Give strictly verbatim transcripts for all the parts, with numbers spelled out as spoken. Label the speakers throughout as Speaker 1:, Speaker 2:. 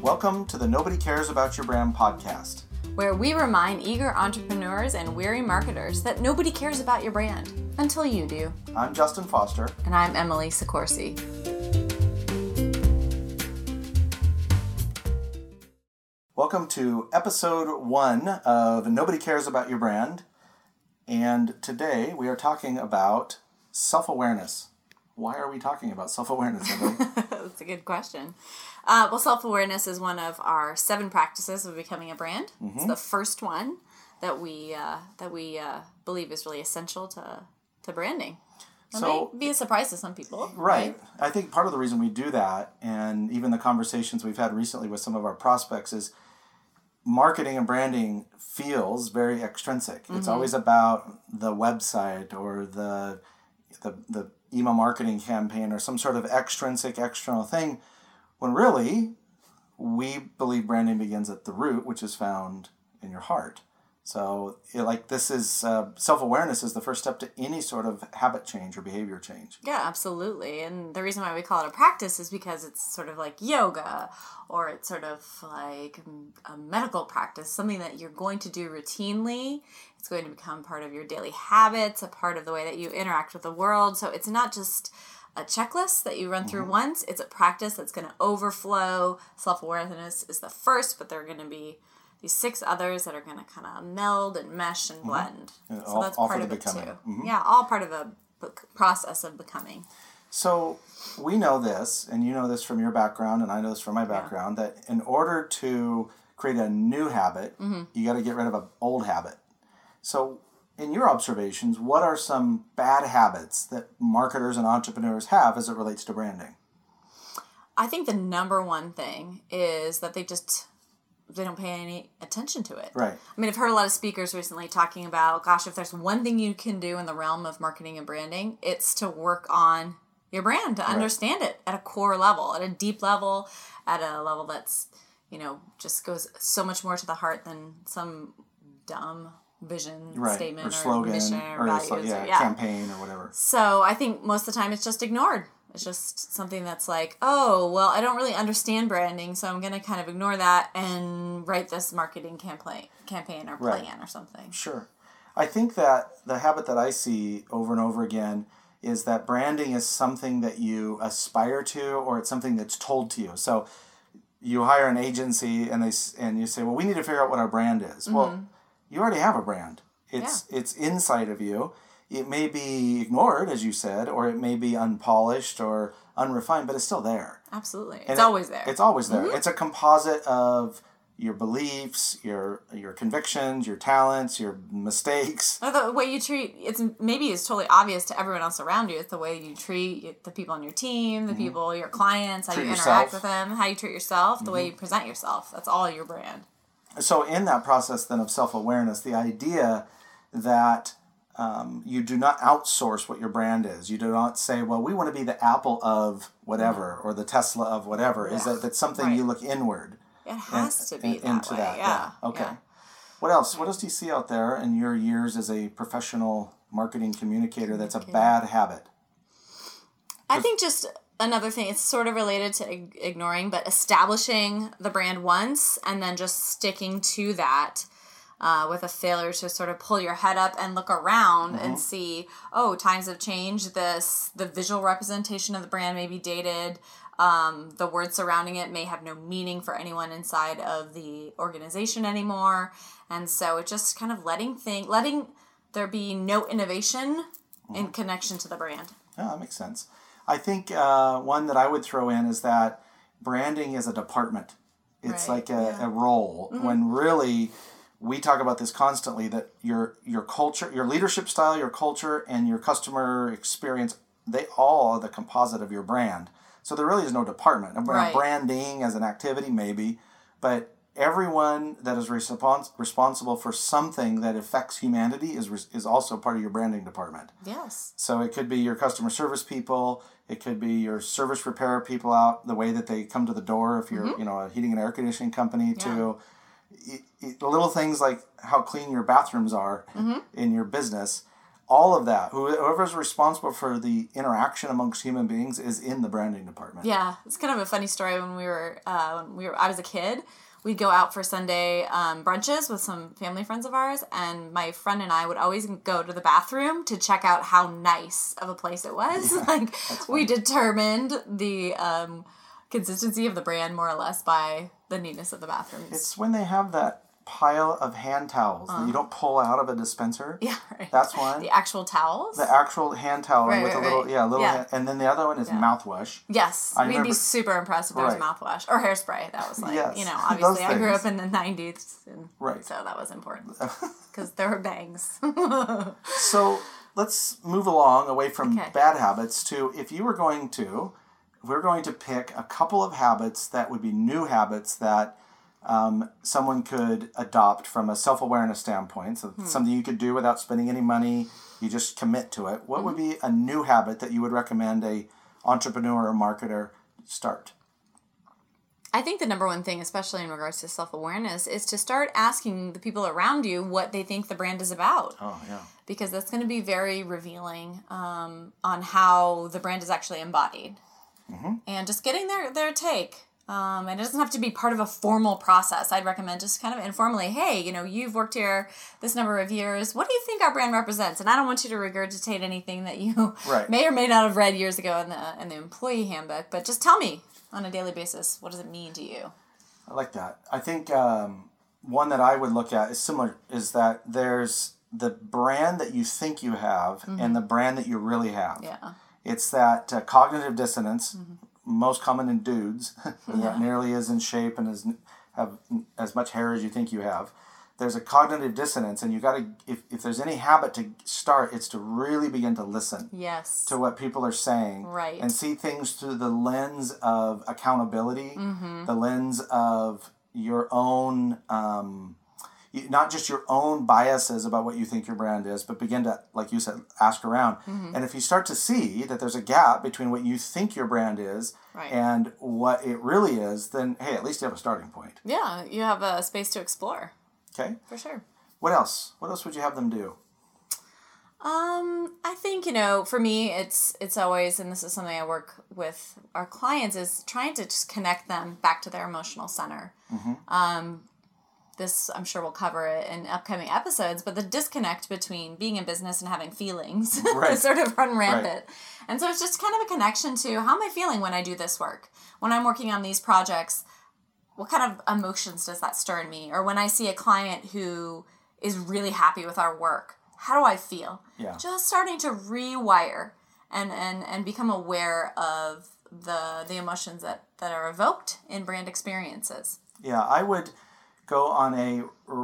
Speaker 1: Welcome to the Nobody Cares About Your Brand podcast,
Speaker 2: where we remind eager entrepreneurs and weary marketers that nobody cares about your brand until you do.
Speaker 1: I'm Justin Foster.
Speaker 2: And I'm Emily Sicorsi.
Speaker 1: Welcome to episode one of Nobody Cares About Your Brand. And today we are talking about self-awareness. Why are we talking about self-awareness, Emily?
Speaker 2: That's a good question. Uh, well, self-awareness is one of our seven practices of becoming a brand. Mm-hmm. It's the first one that we uh, that we uh, believe is really essential to to branding. It so, may be a surprise to some people.
Speaker 1: Right. right. I think part of the reason we do that, and even the conversations we've had recently with some of our prospects, is marketing and branding feels very extrinsic. Mm-hmm. It's always about the website or the the the email marketing campaign or some sort of extrinsic, external thing, when really, we believe branding begins at the root, which is found in your heart. So, it, like, this is, uh, self-awareness is the first step to any sort of habit change or behavior change.
Speaker 2: Yeah, absolutely. And the reason why we call it a practice is because it's sort of like yoga, or it's sort of like a medical practice, something that you're going to do routinely. It's going to become part of your daily habits, a part of the way that you interact with the world. So it's not just a checklist that you run through mm-hmm. once. It's a practice that's going to overflow. Self-awareness is the first, but there are going to be these six others that are going to kind of meld and mesh and blend. Mm-hmm.
Speaker 1: And
Speaker 2: so
Speaker 1: all,
Speaker 2: that's
Speaker 1: all
Speaker 2: part
Speaker 1: for
Speaker 2: of
Speaker 1: the
Speaker 2: it
Speaker 1: becoming.
Speaker 2: too.
Speaker 1: Mm-hmm.
Speaker 2: Yeah, all part of a process of becoming.
Speaker 1: So we know this, and you know this from your background, and I know this from my background, yeah. that in order to create a new habit, mm-hmm. you got to get rid of an old habit. So in your observations, what are some bad habits that marketers and entrepreneurs have as it relates to branding?
Speaker 2: I think the number one thing is that they just, they don't pay any attention to it.
Speaker 1: Right.
Speaker 2: I mean, I've heard a lot of speakers recently talking about, gosh, if there's one thing you can do in the realm of marketing and branding, it's to work on your brand, to right. understand it at a core level, at a deep level, at a level that's, you know, just goes so much more to the heart than some dumb vision
Speaker 1: right.
Speaker 2: statement
Speaker 1: or,
Speaker 2: or
Speaker 1: slogan
Speaker 2: mission or,
Speaker 1: or
Speaker 2: values.
Speaker 1: So, yeah,
Speaker 2: or, yeah,
Speaker 1: campaign or whatever.
Speaker 2: So I think most of the time it's just ignored. It's just something that's like, oh, well, I don't really understand branding, so I'm going to kind of ignore that and write this marketing campaign, campaign or plan right. or something.
Speaker 1: Sure. I think that the habit that I see over and over again is that branding is something that you aspire to, or it's something that's told to you. So you hire an agency and they and you say, well, we need to figure out what our brand is. Mm-hmm. Well, you already have a brand. It's yeah. it's inside of you. It may be ignored, as you said, or it may be unpolished or unrefined, but it's still there.
Speaker 2: Absolutely.
Speaker 1: And
Speaker 2: it's
Speaker 1: it,
Speaker 2: always there.
Speaker 1: It's always there.
Speaker 2: Mm-hmm.
Speaker 1: It's a composite of your beliefs, your your convictions, your talents, your mistakes.
Speaker 2: Or the way you treat, it's maybe it's totally obvious to everyone else around you. It's the way you treat the people on your team, the mm-hmm. people, your clients, how treat you interact yourself. with them, how you treat yourself, the mm-hmm. way you present yourself. That's all your brand. So
Speaker 1: in that process then of self-awareness, the idea that um, you do not outsource what your brand is. You do not say, well, we want to be the Apple of whatever mm-hmm. or the Tesla of whatever. Yeah. Is that that's something right. you look inward.
Speaker 2: It has and, to be
Speaker 1: and,
Speaker 2: that
Speaker 1: into
Speaker 2: way.
Speaker 1: that.
Speaker 2: Yeah.
Speaker 1: yeah. Okay.
Speaker 2: Yeah.
Speaker 1: What else? What else do you see out there in your years as a professional marketing communicator that's a bad habit?
Speaker 2: I think just another thing, it's sort of related to ignoring, but establishing the brand once and then just sticking to that uh, with a failure to sort of pull your head up and look around mm-hmm. and see, oh, times have changed. This, the visual representation of the brand may be dated. Um, the words surrounding it may have no meaning for anyone inside of the organization anymore. And so it's just kind of letting thing, letting there be no innovation mm-hmm. in connection to the brand.
Speaker 1: Yeah, that makes sense. I think uh, one that I would throw in is that branding is a department. It's right. like a, yeah. a role mm-hmm. when really we talk about this constantly, that your your culture, your leadership style, your culture, and your customer experience, they all are the composite of your brand. So there really is no department. Right. Branding as an activity, maybe, but everyone that is respons- responsible for something that affects humanity is re- is also part of your branding department.
Speaker 2: Yes.
Speaker 1: So it could be your customer service people. It could be your service repair people out, the way that they come to the door if you're, mm-hmm. you know, a heating and air conditioning company, yeah. to it, it, little things like how clean your bathrooms are mm-hmm. in your business. all of that, whoever's responsible for the interaction amongst human beings is in the branding department.
Speaker 2: Yeah, it's kind of a funny story. When we were, uh, when we were, I was a kid, we'd go out for Sunday um, brunches with some family friends of ours, and my friend and I would always go to the bathroom to check out how nice of a place it was. Yeah, like, we determined the um, consistency of the brand more or less by the neatness of the bathrooms.
Speaker 1: It's when they have that pile of hand towels uh, that you don't pull out of a dispenser.
Speaker 2: Yeah, right.
Speaker 1: That's one.
Speaker 2: The actual towels?
Speaker 1: The actual hand towel
Speaker 2: right,
Speaker 1: with
Speaker 2: right,
Speaker 1: a little,
Speaker 2: right.
Speaker 1: yeah, a little,
Speaker 2: yeah.
Speaker 1: Hand, and then the other one is yeah. mouthwash.
Speaker 2: Yes. I We'd remember, be super impressed if there right. was mouthwash. Or hairspray. That was like, yes. you know, obviously I grew up in the nineties, and right. so that was important. Because there were bangs.
Speaker 1: So let's move along away from
Speaker 2: okay.
Speaker 1: bad habits to, if you were going to, if we we're going to pick a couple of habits that would be new habits that Um, someone could adopt from a self-awareness standpoint, so hmm. something you could do without spending any money, you just commit to it. What mm-hmm. would be a new habit that you would recommend a entrepreneur or marketer start?
Speaker 2: I think the number one thing, especially in regards to self-awareness, is to start asking the people around you what they think the brand is about.
Speaker 1: Oh, yeah.
Speaker 2: Because that's going to be very revealing um, on how the brand is actually embodied. Mm-hmm. And just getting their, their take. Um, and it doesn't have to be part of a formal process. I'd recommend just kind of informally, hey, you know, you've worked here this number of years. What do you think our brand represents? And I don't want you to regurgitate anything that you
Speaker 1: right.
Speaker 2: may or may not have read years ago in the in the employee handbook, but just tell me on a daily basis, what does it mean to you?
Speaker 1: I like that. I think um, one that I would look at is similar, is that there's the brand that you think you have mm-hmm. and the brand that you really have.
Speaker 2: Yeah.
Speaker 1: It's that uh, cognitive dissonance, mm-hmm. most common in dudes,
Speaker 2: yeah.
Speaker 1: not nearly as in shape and as have as much hair as you think you have. There's a cognitive dissonance, and you got to, if, if there's any habit to start, it's to really begin to listen
Speaker 2: yes.
Speaker 1: to what people are saying,
Speaker 2: right.
Speaker 1: and see things through the lens of accountability,
Speaker 2: mm-hmm.
Speaker 1: the lens of your own, um, not just your own biases about what you think your brand is, but begin to, like you said, ask around.
Speaker 2: Mm-hmm.
Speaker 1: And if you start to see that there's a gap between what you think your brand is
Speaker 2: right.
Speaker 1: and what it really is, then, hey, at least you have a starting point.
Speaker 2: Yeah, you have a space to explore.
Speaker 1: Okay.
Speaker 2: For sure.
Speaker 1: What else? What else would you have them do?
Speaker 2: Um, I think, you know, for me, it's it's always, and this is something I work with our clients, is trying to just connect them back to their emotional center.
Speaker 1: Mm-hmm.
Speaker 2: Um, this, I'm sure we'll cover it in upcoming episodes, but the disconnect between being in business and having feelings
Speaker 1: right.
Speaker 2: sort of run rampant.
Speaker 1: Right.
Speaker 2: And so it's just kind of a connection to, how am I feeling when I do this work? When I'm working on these projects, what kind of emotions does that stir in me? Or when I see a client who is really happy with our work, how do I feel?
Speaker 1: Yeah.
Speaker 2: Just starting to rewire and, and, and become aware of the the emotions that, that are evoked in brand experiences.
Speaker 1: Yeah, I would go on a,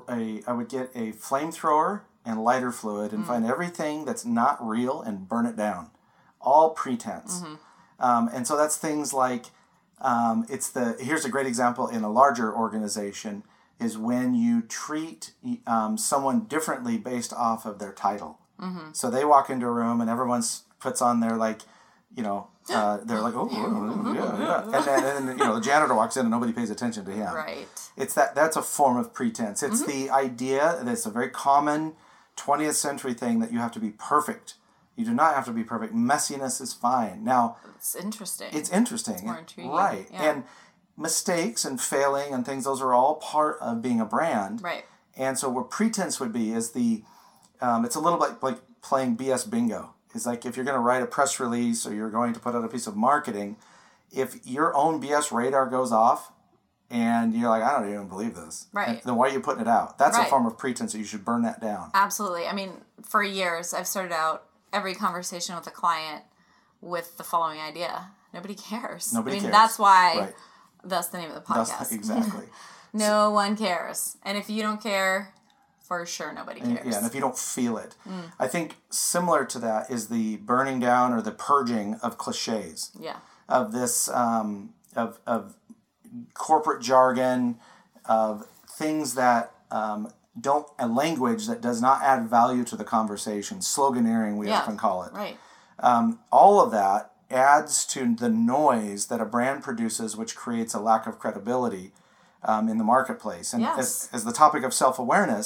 Speaker 1: a I would get a flamethrower and lighter fluid and mm. find everything that's not real and burn it down. All pretense.
Speaker 2: Mm-hmm.
Speaker 1: Um, and so that's things like, um, it's the, here's a great example in a larger organization, is when you treat um, someone differently based off of their title.
Speaker 2: Mm-hmm.
Speaker 1: So they walk into a room and everyone puts on their, like, you know, uh, they're like, oh, oh, yeah, yeah. And then, and then, you know, the janitor walks in and nobody pays attention to him.
Speaker 2: Right.
Speaker 1: It's that, that's a form of pretense. It's
Speaker 2: mm-hmm.
Speaker 1: the idea that it's a very common twentieth century thing that you have to be perfect. You do not have to be perfect. Messiness is fine. Now,
Speaker 2: it's interesting.
Speaker 1: It's interesting.
Speaker 2: It's more intriguing.
Speaker 1: Right.
Speaker 2: Yeah.
Speaker 1: And mistakes and failing and things, those are all part of being a brand.
Speaker 2: Right.
Speaker 1: And so what pretense would be is the, um, it's a little bit like playing B S bingo. It's like if you're going to write a press release or you're going to put out a piece of marketing, if your own B S radar goes off and you're like, I don't even believe this.
Speaker 2: Right.
Speaker 1: Then why are you putting it out? That's
Speaker 2: right.
Speaker 1: a form of pretense, so you should burn that down.
Speaker 2: Absolutely. I mean, for years, I've started out every conversation with a client with the following idea. Nobody cares.
Speaker 1: Nobody
Speaker 2: I mean,
Speaker 1: cares.
Speaker 2: That's why
Speaker 1: right.
Speaker 2: that's the name of the podcast.
Speaker 1: That's, exactly.
Speaker 2: no so, one cares. And if you don't care, for sure nobody cares.
Speaker 1: And, yeah, and if you don't feel it.
Speaker 2: Mm.
Speaker 1: I think similar to that is the burning down or the purging of cliches.
Speaker 2: Yeah.
Speaker 1: Of this, um, of, of corporate jargon, of things that um, don't, a language that does not add value to the conversation, sloganeering we
Speaker 2: yeah.
Speaker 1: often call it.
Speaker 2: Right.
Speaker 1: Um, all of that adds to the noise that a brand produces, which creates a lack of credibility um, in the marketplace. And
Speaker 2: yes.
Speaker 1: as, as the topic of self-awareness,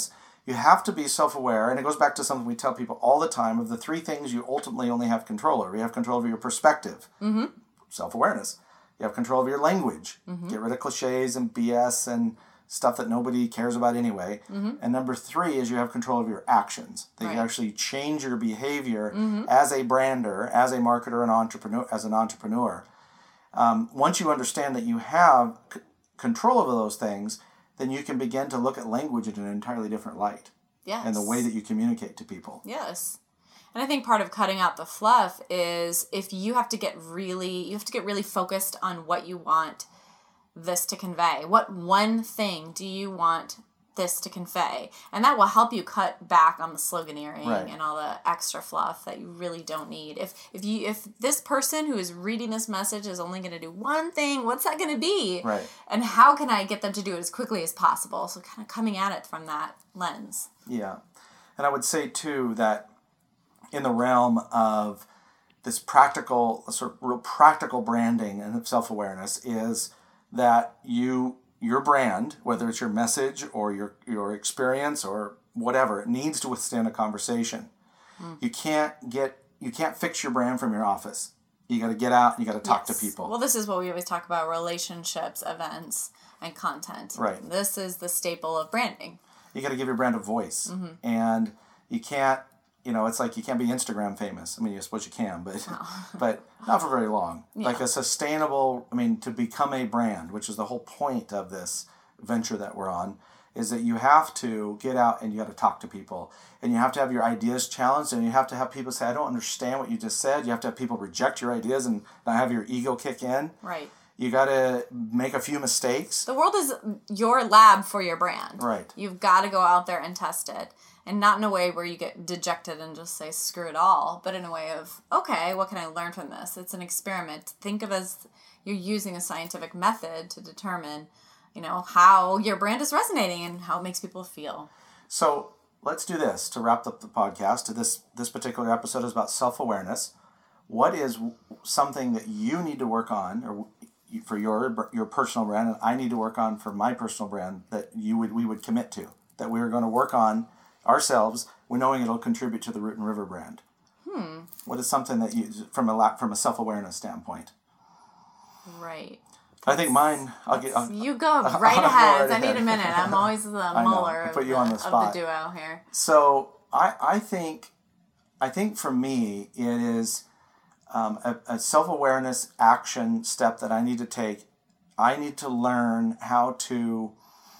Speaker 1: You have to be self-aware, and it goes back to something we tell people all the time, of the three things you ultimately only have control over. You have control over your perspective, mm-hmm. self-awareness. You have control over your language. Mm-hmm. Get rid of cliches and B S and stuff that nobody cares about anyway. Mm-hmm. And number three is you have control of your actions. That right. you actually change your behavior mm-hmm. as a brander, as a marketer, an entrepreneur, as an entrepreneur. Um, once you understand that you have c- control over those things, then you can begin to look at language in an entirely different light.
Speaker 2: Yes.
Speaker 1: And the way that you communicate to people.
Speaker 2: Yes. And I think part of cutting out the fluff is if you have to get really, you have to get really focused on what you want this to convey. What one thing do you want this to convey? And that will help you cut back on the sloganeering right. and all the extra fluff that you really don't need. If if you if this person who is reading this message is only going to do one thing, what's that going to be?
Speaker 1: Right.
Speaker 2: And how can I get them to do it as quickly as possible? So kind of coming at it from that lens.
Speaker 1: Yeah. And I would say too that in the realm of this practical, sort of real practical branding and self-awareness is that you your brand, whether it's your message or your, your experience or whatever, it needs to withstand a conversation. Mm. You can't get you can't fix your brand from your office. You got to get out and you got to talk yes. to people.
Speaker 2: Well, this is what we always talk about: relationships, events, and content.
Speaker 1: Right.
Speaker 2: This is the staple of branding.
Speaker 1: You got to give your brand a voice, mm-hmm. and you can't. You know, it's like you can't be Instagram famous. I mean, I suppose you can, but oh. but not for very long. Yeah. Like a sustainable, I mean, to become a brand, which is the whole point of this venture that we're on, is that you have to get out and you got to talk to people. And you have to have your ideas challenged, and you have to have people say, I don't understand what you just said. You have to have people reject your ideas and not have your ego kick in.
Speaker 2: Right.
Speaker 1: You got to make a few mistakes.
Speaker 2: The world is your lab for your brand.
Speaker 1: Right.
Speaker 2: You've got to go out there and test it. And not in a way where you get dejected and just say, screw it all, but in a way of, okay, what can I learn from this? It's an experiment. Think of it as you're using a scientific method to determine, you know, how your brand is resonating and how it makes people feel.
Speaker 1: So let's do this to wrap up the podcast. This, this particular episode is about self-awareness. What is something that you need to work on or for your your personal brand, and I need to work on for my personal brand, that you would we would commit to, that we are going to work on ourselves, we're knowing it'll contribute to the Root and River brand. Hmm. What is something that you, from a from a self-awareness standpoint?
Speaker 2: Right.
Speaker 1: I think mine. I'll get. I'll,
Speaker 2: you go right I'll ahead. Right I need a minute. I'm always the muller
Speaker 1: put you
Speaker 2: of,
Speaker 1: on
Speaker 2: the,
Speaker 1: the, spot.
Speaker 2: of the duo here.
Speaker 1: So I I think, I think for me it is um, a, a self-awareness action step that I need to take. I need to learn how to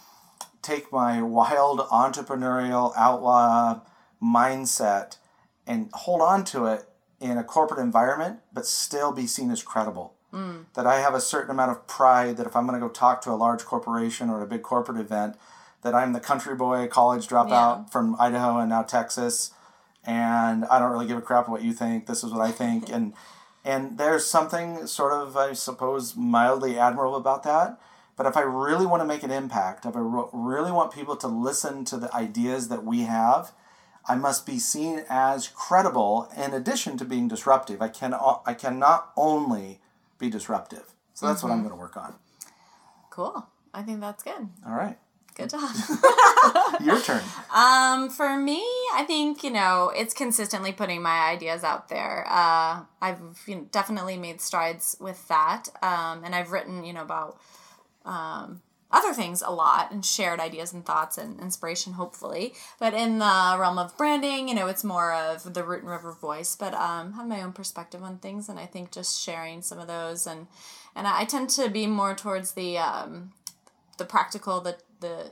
Speaker 1: take my wild entrepreneurial outlaw mindset and hold on to it in a corporate environment, but still be seen as credible. Mm. That I have a certain amount of pride that if I'm going to go talk to a large corporation or a big corporate event, that I'm the country boy, college dropout yeah. from Idaho and now Texas, and I don't really give a crap what you think. This is what I think. and and there's something sort of, I suppose, mildly admirable about that. But if I really want to make an impact, if I really want people to listen to the ideas that we have, I must be seen as credible in addition to being disruptive. I can I cannot only be disruptive. So that's mm-hmm. what I'm going to work on.
Speaker 2: Cool. I think that's good.
Speaker 1: All right.
Speaker 2: Good job.
Speaker 1: Your turn.
Speaker 2: Um, for me, I think, you know, it's consistently putting my ideas out there. Uh, I've you know, definitely made strides with that. Um, and I've written, you know, about um, other things a lot and shared ideas and thoughts and inspiration, hopefully. But in the realm of branding, you know, it's more of the Root and River voice. But um, I have my own perspective on things, and I think just sharing some of those. And, and I tend to be more towards the um, the practical, the the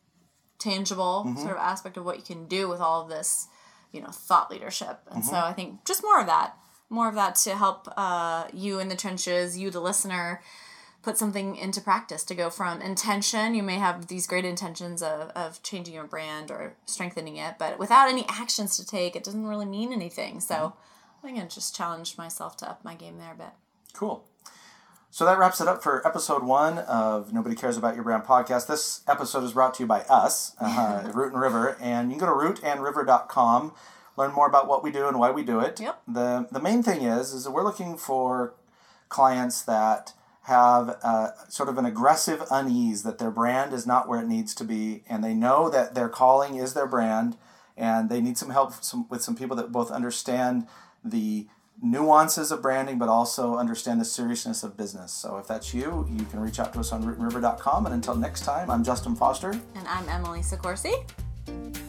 Speaker 2: tangible mm-hmm. sort of aspect of what you can do with all of this, you know, thought leadership. And mm-hmm. so I think just more of that, more of that to help uh, you in the trenches, you, the listener, put something into practice to go from intention. You may have these great intentions of, of changing your brand or strengthening it, but without any actions to take, it doesn't really mean anything. So mm-hmm. I think I just challenged myself to up my game there a bit.
Speaker 1: Cool. So that wraps it up for episode one of Nobody Cares About Your Brand podcast. This episode is brought to you by us, uh, Root and River, and you can go to root and river dot com, learn more about what we do and why we do it.
Speaker 2: Yep.
Speaker 1: The the main thing is, is that we're looking for clients that have uh, sort of an aggressive unease that their brand is not where it needs to be, and they know that their calling is their brand, and they need some help some, with some people that both understand the nuances of branding but also understand the seriousness of business. So if that's you, you can reach out to us on root and river dot com. And until next time, I'm Justin Foster.
Speaker 2: And I'm Emily Sicorsi.